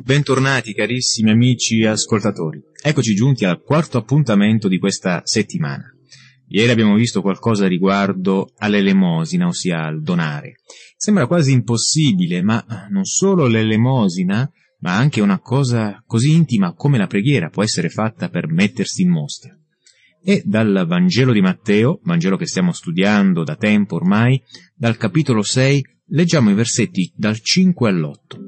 Bentornati carissimi amici ascoltatori. Eccoci giunti al quarto appuntamento di questa settimana. Ieri abbiamo visto qualcosa riguardo all'elemosina, ossia al donare. Sembra quasi impossibile, ma non solo l'elemosina, ma anche una cosa così intima come la preghiera può essere fatta per mettersi in mostra. E dal Vangelo di Matteo, Vangelo che stiamo studiando da tempo ormai, dal capitolo 6, leggiamo i versetti dal 5 all'8.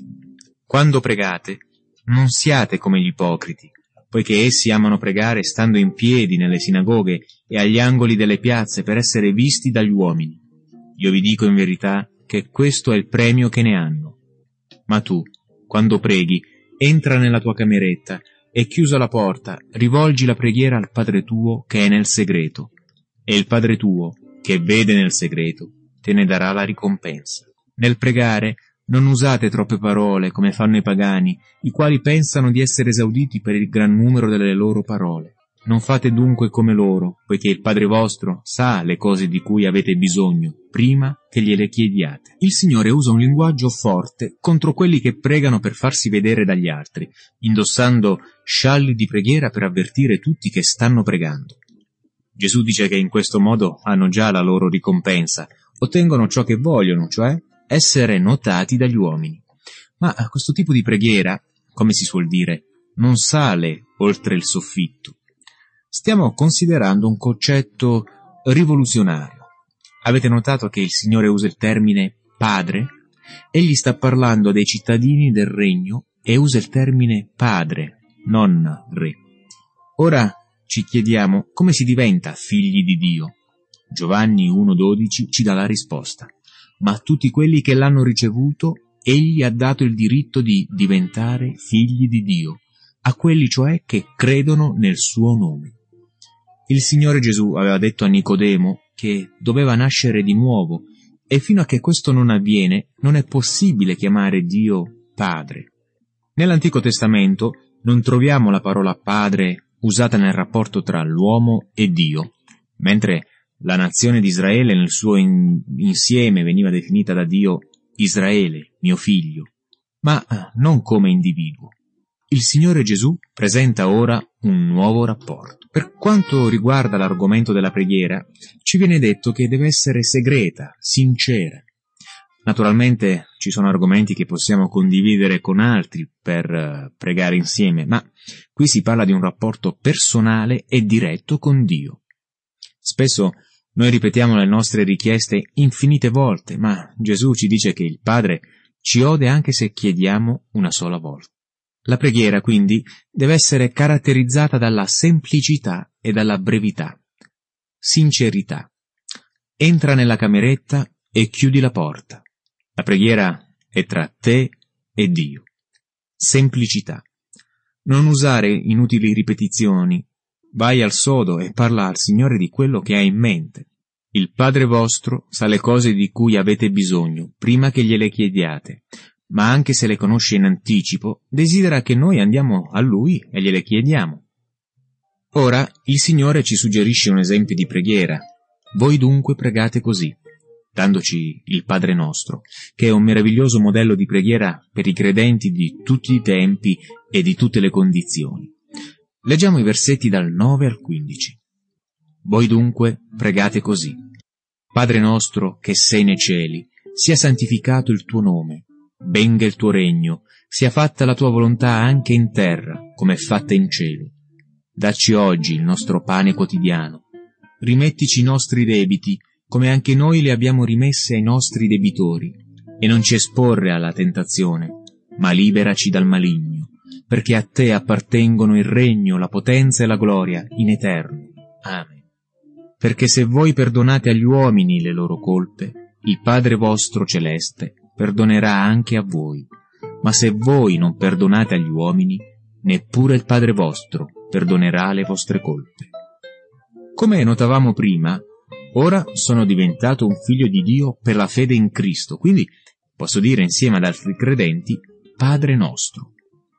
Quando pregate, non siate come gli ipocriti, poiché essi amano pregare stando in piedi nelle sinagoghe e agli angoli delle piazze per essere visti dagli uomini. Io vi dico in verità che questo è il premio che ne hanno. Ma tu, quando preghi, entra nella tua cameretta e chiusa la porta, rivolgi la preghiera al Padre tuo che è nel segreto, e il Padre tuo, che vede nel segreto, te ne darà la ricompensa. Nel pregare, non usate troppe parole come fanno i pagani, i quali pensano di essere esauditi per il gran numero delle loro parole. Non fate dunque come loro, poiché il Padre vostro sa le cose di cui avete bisogno, prima che gliele chiediate. Il Signore usa un linguaggio forte contro quelli che pregano per farsi vedere dagli altri, indossando scialli di preghiera per avvertire tutti che stanno pregando. Gesù dice che in questo modo hanno già la loro ricompensa, ottengono ciò che vogliono, cioè essere notati dagli uomini. Ma questo tipo di preghiera, come si suol dire, non sale oltre il soffitto. Stiamo considerando un concetto rivoluzionario. Avete notato che il Signore usa il termine Padre? Egli sta parlando dei cittadini del regno e usa il termine Padre, non Re. Ora ci chiediamo come si diventa figli di Dio. Giovanni 1,12 ci dà la risposta. Ma a tutti quelli che l'hanno ricevuto, egli ha dato il diritto di diventare figli di Dio, a quelli cioè che credono nel suo nome. Il Signore Gesù aveva detto a Nicodemo che doveva nascere di nuovo, e fino a che questo non avviene, non è possibile chiamare Dio Padre. Nell'Antico Testamento non troviamo la parola Padre usata nel rapporto tra l'uomo e Dio, mentre la nazione di Israele nel suo insieme veniva definita da Dio Israele, mio figlio, ma non come individuo. Il Signore Gesù presenta ora un nuovo rapporto. Per quanto riguarda l'argomento della preghiera, ci viene detto che deve essere segreta, sincera. Naturalmente ci sono argomenti che possiamo condividere con altri per pregare insieme, ma qui si parla di un rapporto personale e diretto con Dio. Spesso noi ripetiamo le nostre richieste infinite volte, ma Gesù ci dice che il Padre ci ode anche se chiediamo una sola volta. La preghiera, quindi, deve essere caratterizzata dalla semplicità e dalla brevità. Sincerità. Entra nella cameretta e chiudi la porta. La preghiera è tra te e Dio. Semplicità. Non usare inutili ripetizioni. Vai al sodo e parla al Signore di quello che hai in mente. Il Padre vostro sa le cose di cui avete bisogno, prima che gliele chiediate, ma anche se le conosce in anticipo, desidera che noi andiamo a Lui e gliele chiediamo. Ora, il Signore ci suggerisce un esempio di preghiera. Voi dunque pregate così, dandoci il Padre nostro, che è un meraviglioso modello di preghiera per i credenti di tutti i tempi e di tutte le condizioni. Leggiamo i versetti dal 9 al 15. Voi dunque pregate così. Padre nostro che sei nei cieli, sia santificato il tuo nome, venga il tuo regno, sia fatta la tua volontà anche in terra, come è fatta in cielo. Dacci oggi il nostro pane quotidiano. Rimettici i nostri debiti, come anche noi li abbiamo rimesse ai nostri debitori, e non ci esporre alla tentazione, ma liberaci dal maligno. Perché a te appartengono il regno, la potenza e la gloria in eterno. Amen. Perché se voi perdonate agli uomini le loro colpe, il Padre vostro celeste perdonerà anche a voi. Ma se voi non perdonate agli uomini, neppure il Padre vostro perdonerà le vostre colpe. Come notavamo prima, ora sono diventato un figlio di Dio per la fede in Cristo, quindi posso dire insieme ad altri credenti, Padre nostro.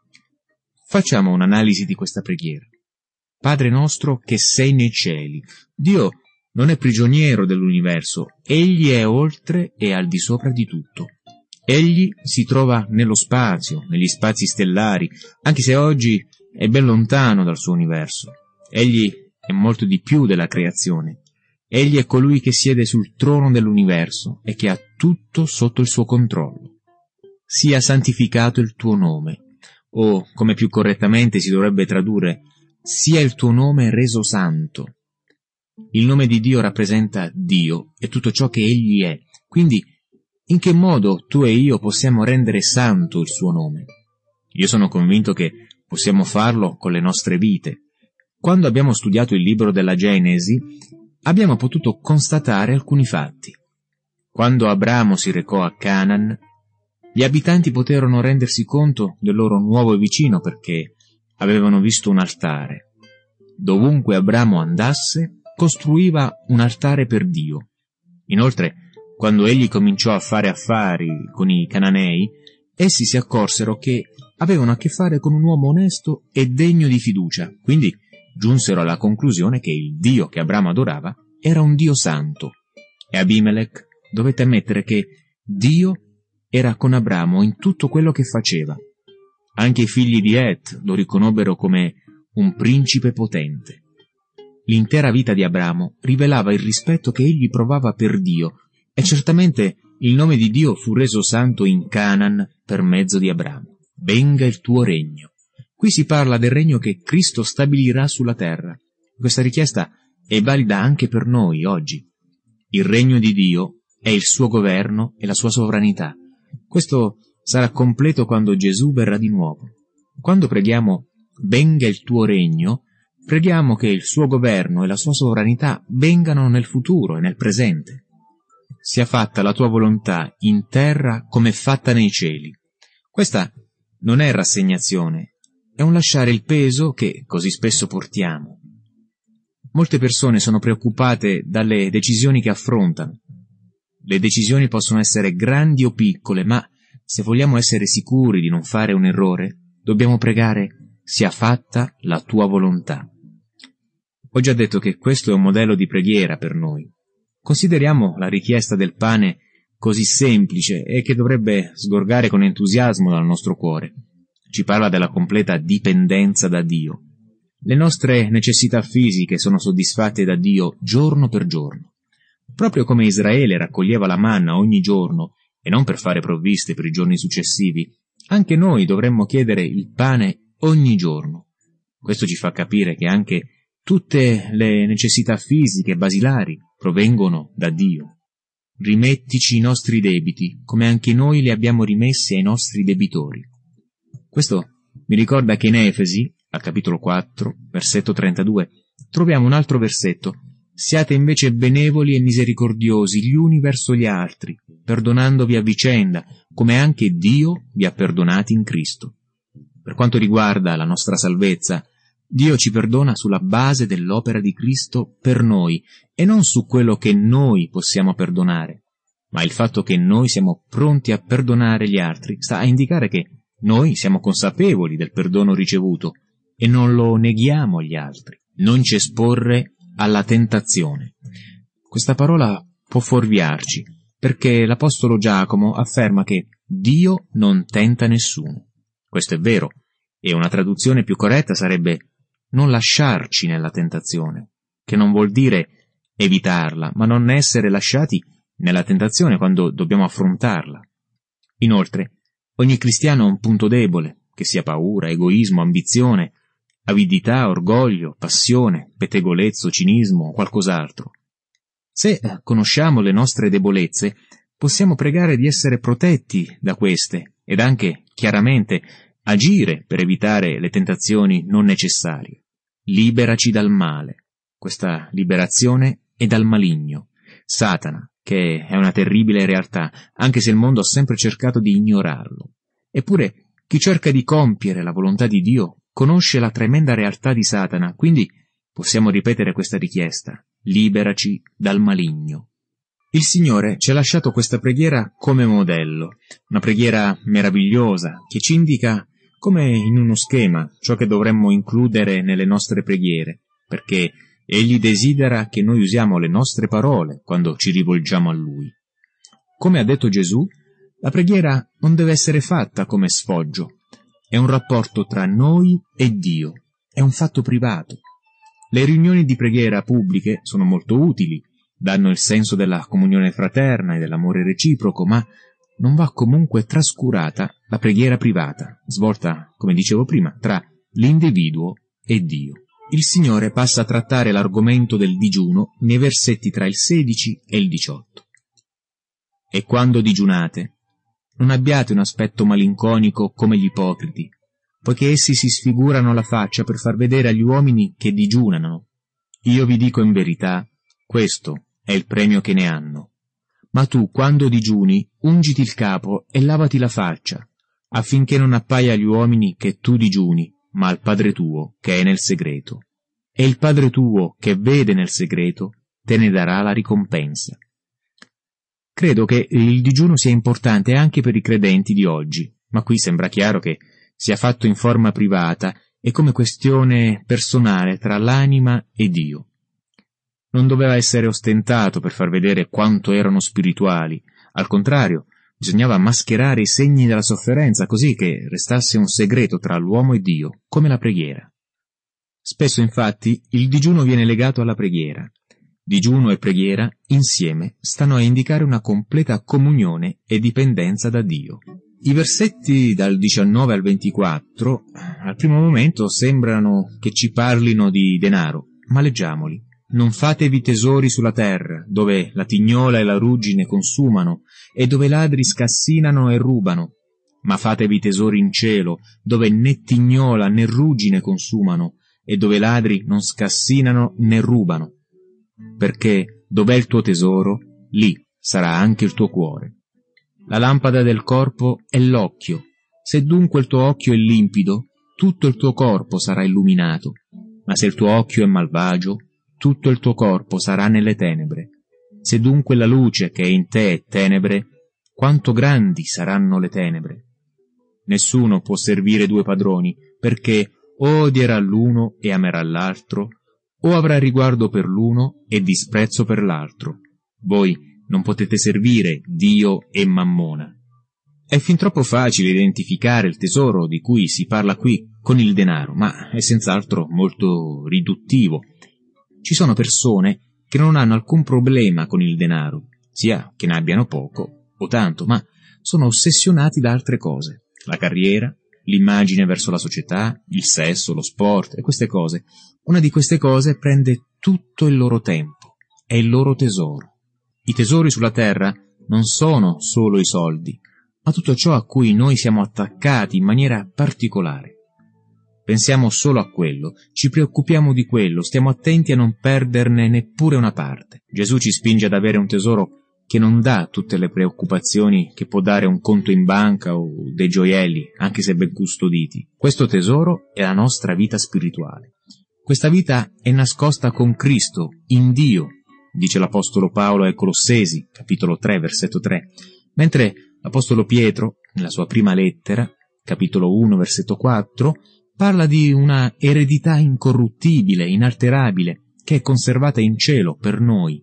Facciamo un'analisi di questa preghiera. Padre nostro che sei nei cieli. Dio non è prigioniero dell'universo, egli è oltre e al di sopra di tutto. Egli si trova nello spazio, negli spazi stellari, anche se oggi è ben lontano dal suo universo. Egli è molto di più della creazione. Egli è colui che siede sul trono dell'universo e che ha tutto sotto il suo controllo. Sia santificato il tuo nome, o, come più correttamente si dovrebbe tradurre, sia il tuo nome reso santo. Il nome di Dio rappresenta Dio e tutto ciò che Egli è. Quindi, in che modo tu e io possiamo rendere santo il suo nome? Io sono convinto che possiamo farlo con le nostre vite. Quando abbiamo studiato il libro della Genesi, abbiamo potuto constatare alcuni fatti. Quando Abramo si recò a Canaan, gli abitanti poterono rendersi conto del loro nuovo vicino perché avevano visto un altare. Dovunque Abramo andasse, costruiva un altare per Dio. Inoltre, quando egli cominciò a fare affari con i Cananei, essi si accorsero che avevano a che fare con un uomo onesto e degno di fiducia, quindi giunsero alla conclusione che il Dio che Abramo adorava era un Dio santo. E Abimelech dovette ammettere che Dio era con Abramo in tutto quello che faceva. Anche i figli di Et lo riconobbero come un principe potente. L'intera vita di Abramo rivelava il rispetto che egli provava per Dio, e certamente il nome di Dio fu reso santo in Canaan per mezzo di Abramo. Venga il tuo regno. Qui si parla del regno che Cristo stabilirà sulla terra. Questa richiesta è valida anche per noi oggi. Il regno di Dio è il suo governo e la sua sovranità. Questo sarà completo quando Gesù verrà di nuovo. Quando preghiamo venga il tuo regno, preghiamo che il suo governo e la sua sovranità vengano nel futuro e nel presente. Sia fatta la tua volontà in terra come è fatta nei cieli. Questa non è rassegnazione, è un lasciare il peso che così spesso portiamo. Molte persone sono preoccupate dalle decisioni che affrontano. Le decisioni possono essere grandi o piccole, ma se vogliamo essere sicuri di non fare un errore, dobbiamo pregare: sia fatta la tua volontà. Ho già detto che questo è un modello di preghiera per noi. Consideriamo la richiesta del pane così semplice e che dovrebbe sgorgare con entusiasmo dal nostro cuore. Ci parla della completa dipendenza da Dio. Le nostre necessità fisiche sono soddisfatte da Dio giorno per giorno. Proprio come Israele raccoglieva la manna ogni giorno e non per fare provviste per i giorni successivi, anche noi dovremmo chiedere il pane ogni giorno. Questo ci fa capire che anche tutte le necessità fisiche basilari provengono da Dio. Rimettici i nostri debiti, come anche noi li abbiamo rimessi ai nostri debitori. Questo mi ricorda che in Efesi, al capitolo 4, versetto 32, troviamo un altro versetto: siate invece benevoli e misericordiosi gli uni verso gli altri, perdonandovi a vicenda, come anche Dio vi ha perdonati in Cristo. Per quanto riguarda la nostra salvezza, Dio ci perdona sulla base dell'opera di Cristo per noi e non su quello che noi possiamo perdonare. Ma il fatto che noi siamo pronti a perdonare gli altri sta a indicare che noi siamo consapevoli del perdono ricevuto e non lo neghiamo agli altri. Non ci esporre alla tentazione. Questa parola può fuorviarci, perché l'Apostolo Giacomo afferma che Dio non tenta nessuno. Questo è vero, e una traduzione più corretta sarebbe non lasciarci nella tentazione, che non vuol dire evitarla, ma non essere lasciati nella tentazione quando dobbiamo affrontarla. Inoltre, ogni cristiano ha un punto debole, che sia paura, egoismo, ambizione, avidità, orgoglio, passione, pettegolezzo, cinismo o qualcos'altro. Se conosciamo le nostre debolezze, possiamo pregare di essere protetti da queste ed anche, chiaramente, agire per evitare le tentazioni non necessarie. Liberaci dal male. Questa liberazione è dal maligno, Satana, che è una terribile realtà, anche se il mondo ha sempre cercato di ignorarlo. Eppure, chi cerca di compiere la volontà di Dio conosce la tremenda realtà di Satana, quindi possiamo ripetere questa richiesta: liberaci dal maligno. Il Signore ci ha lasciato questa preghiera come modello, una preghiera meravigliosa che ci indica come in uno schema ciò che dovremmo includere nelle nostre preghiere, perché Egli desidera che noi usiamo le nostre parole quando ci rivolgiamo a Lui. Come ha detto Gesù, La preghiera non deve essere fatta come sfoggio. È un rapporto tra noi e Dio. È un fatto privato. Le riunioni di preghiera pubbliche sono molto utili, danno il senso della comunione fraterna e dell'amore reciproco, ma non va comunque trascurata la preghiera privata, svolta, come dicevo prima, tra l'individuo e Dio. Il Signore passa a trattare l'argomento del digiuno nei versetti tra il 16 e il 18. E quando digiunate, non abbiate un aspetto malinconico come gli ipocriti, poiché essi si sfigurano la faccia per far vedere agli uomini che digiunano. Io vi dico in verità, questo è il premio che ne hanno. Ma tu, quando digiuni, ungiti il capo e lavati la faccia, affinché non appaia agli uomini che tu digiuni, ma al Padre tuo che è nel segreto. E il Padre tuo che vede nel segreto te ne darà la ricompensa. Credo che il digiuno sia importante anche per i credenti di oggi, ma qui sembra chiaro che sia fatto in forma privata e come questione personale tra l'anima e Dio. Non doveva essere ostentato per far vedere quanto erano spirituali, al contrario, bisognava mascherare i segni della sofferenza così che restasse un segreto tra l'uomo e Dio, come la preghiera. Spesso infatti il digiuno viene legato alla preghiera. Digiuno e preghiera insieme stanno a indicare una completa comunione e dipendenza da Dio. I versetti dal 19 al 24 al primo momento sembrano che ci parlino di denaro, ma leggiamoli. Non fatevi tesori sulla terra, dove la tignola e la ruggine consumano, e dove i ladri scassinano e rubano, ma fatevi tesori in cielo, dove né tignola né ruggine consumano, e dove i ladri non scassinano né rubano. Perché dov'è il tuo tesoro, lì sarà anche il tuo cuore. La lampada del corpo è l'occhio. Se dunque il tuo occhio è limpido, tutto il tuo corpo sarà illuminato. Ma se il tuo occhio è malvagio, tutto il tuo corpo sarà nelle tenebre. Se dunque la luce che è in te è tenebre, quanto grandi saranno le tenebre? Nessuno può servire due padroni, perché o odierà l'uno e amerà l'altro, o avrà riguardo per l'uno e disprezzo per l'altro. Voi non potete servire Dio e Mammona. È fin troppo facile identificare il tesoro di cui si parla qui con il denaro, ma è senz'altro molto riduttivo. Ci sono persone che non hanno alcun problema con il denaro, sia che ne abbiano poco o tanto, ma sono ossessionati da altre cose. La carriera, l'immagine verso la società, il sesso, lo sport e queste cose. Una di queste cose prende tutto il loro tempo, è il loro tesoro. I tesori sulla terra non sono solo i soldi, ma tutto ciò a cui noi siamo attaccati in maniera particolare. Pensiamo solo a quello, ci preoccupiamo di quello, stiamo attenti a non perderne neppure una parte. Gesù ci spinge ad avere un tesoro che non dà tutte le preoccupazioni che può dare un conto in banca o dei gioielli, anche se ben custoditi. Questo tesoro è la nostra vita spirituale. Questa vita è nascosta con Cristo, in Dio, dice l'Apostolo Paolo ai Colossesi, capitolo 3, versetto 3, mentre l'Apostolo Pietro, nella sua prima lettera, capitolo 1, versetto 4, parla di una eredità incorruttibile, inalterabile, che è conservata in cielo per noi.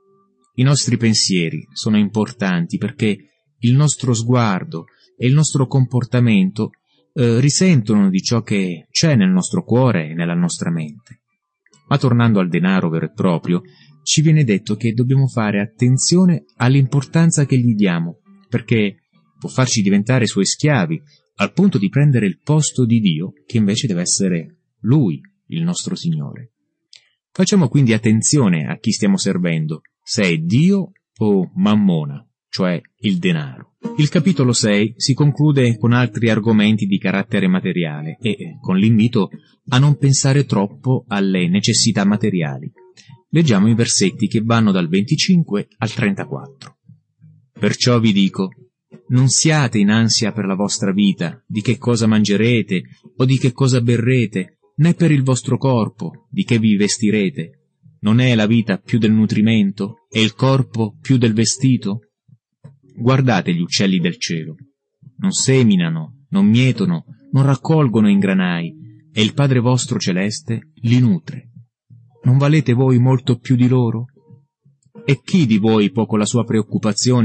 I nostri pensieri sono importanti perché il nostro sguardo e il nostro comportamento risentono di ciò che c'è nel nostro cuore e nella nostra mente. Ma tornando al denaro vero e proprio, ci viene detto che dobbiamo fare attenzione all'importanza che gli diamo, perché può farci diventare suoi schiavi, al punto di prendere il posto di Dio, che invece deve essere Lui, il nostro Signore. Facciamo quindi attenzione a chi stiamo servendo, se è Dio o Mammona, cioè il denaro. Il capitolo 6 si conclude con altri argomenti di carattere materiale e con l'invito a non pensare troppo alle necessità materiali. Leggiamo i versetti che vanno dal 25 al 34. Perciò vi dico, non siate in ansia per la vostra vita, di che cosa mangerete o di che cosa berrete, né per il vostro corpo, di che vi vestirete. Non è la vita più del nutrimento e il corpo più del vestito? Guardate gli uccelli del cielo. Non seminano, non mietono, non raccolgono in granai, e il Padre vostro celeste li nutre. Non valete voi molto più di loro? E chi di voi può con la sua preoccupazione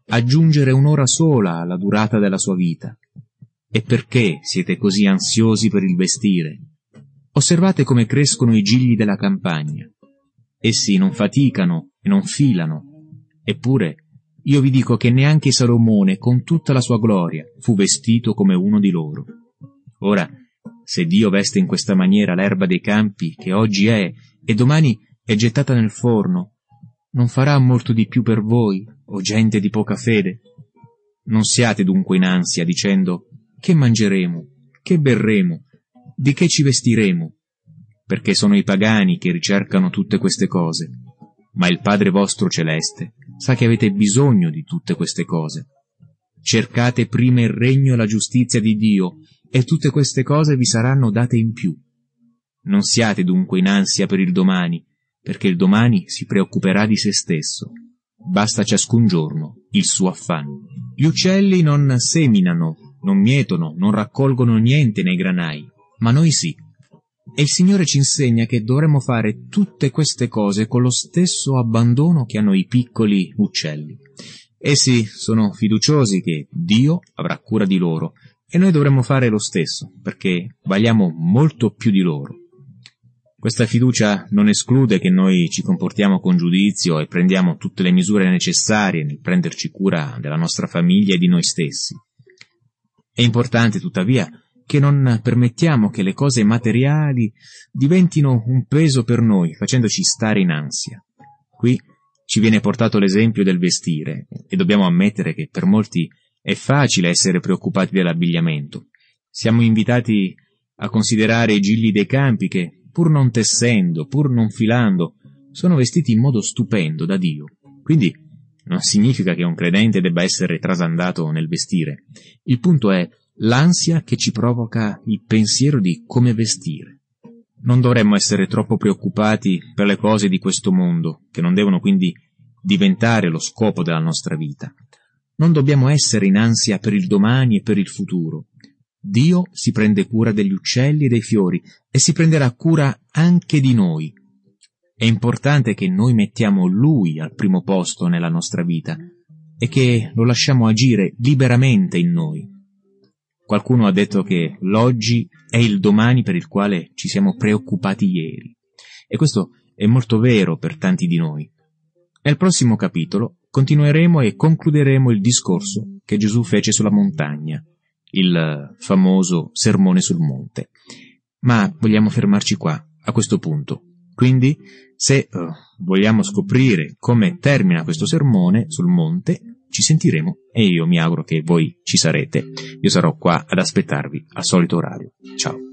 aggiungere un'ora sola alla durata della sua vita. E perché siete così ansiosi per il vestire? Osservate come crescono i gigli della campagna. Essi non faticano e non filano. Eppure, io vi dico che neanche Salomone, con tutta la sua gloria, fu vestito come uno di loro. Ora, se Dio veste in questa maniera l'erba dei campi, che oggi è e domani è gettata nel forno, non farà molto di più per voi, o gente di poca fede? Non siate dunque in ansia, dicendo: che mangeremo? Che berremo? Di che ci vestiremo? Perché sono i pagani che ricercano tutte queste cose. Ma il Padre vostro celeste sa che avete bisogno di tutte queste cose. Cercate prima il regno e la giustizia di Dio, e tutte queste cose vi saranno date in più. Non siate dunque in ansia per il domani, perché il domani si preoccuperà di se stesso. Basta ciascun giorno il suo affanno. Gli uccelli non seminano, non mietono, non raccolgono niente nei granai, ma noi sì. E il Signore ci insegna che dovremmo fare tutte queste cose con lo stesso abbandono che hanno i piccoli uccelli. Essi sono fiduciosi che Dio avrà cura di loro, e noi dovremmo fare lo stesso, perché valiamo molto più di loro. Questa fiducia non esclude che noi ci comportiamo con giudizio e prendiamo tutte le misure necessarie nel prenderci cura della nostra famiglia e di noi stessi. È importante, tuttavia, che non permettiamo che le cose materiali diventino un peso per noi, facendoci stare in ansia. Qui ci viene portato l'esempio del vestire, e dobbiamo ammettere che per molti è facile essere preoccupati dell'abbigliamento. Siamo invitati a considerare i gigli dei campi che, pur non tessendo, pur non filando, sono vestiti in modo stupendo da Dio. Quindi non significa che un credente debba essere trasandato nel vestire. Il punto è l'ansia che ci provoca il pensiero di come vestire. Non dovremmo essere troppo preoccupati per le cose di questo mondo, che non devono quindi diventare lo scopo della nostra vita. Non dobbiamo essere in ansia per il domani e per il futuro. Dio si prende cura degli uccelli e dei fiori e si prenderà cura anche di noi. È importante che noi mettiamo Lui al primo posto nella nostra vita e che lo lasciamo agire liberamente in noi. Qualcuno ha detto che l'oggi è il domani per il quale ci siamo preoccupati ieri. E questo è molto vero per tanti di noi. Nel prossimo capitolo continueremo e concluderemo il discorso che Gesù fece sulla montagna, il famoso Sermone sul Monte. Ma vogliamo fermarci qua, a questo punto. Quindi, se vogliamo scoprire come termina questo sermone sul monte, ci sentiremo e io mi auguro che voi ci sarete. Io sarò qua ad aspettarvi al solito orario. Ciao.